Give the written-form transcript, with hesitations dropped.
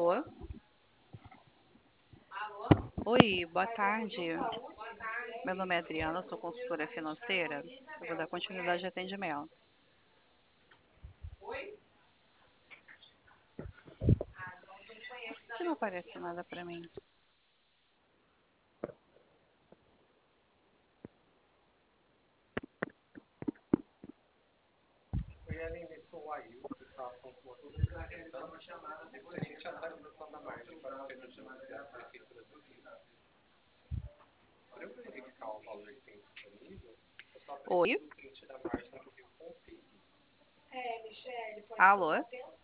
Alô? Oi, boa tarde. Meu nome é Adriana, sou consultora financeira. Eu vou dar continuidade de atendimento. Por que não aparece nada para mim? Oi? Alô?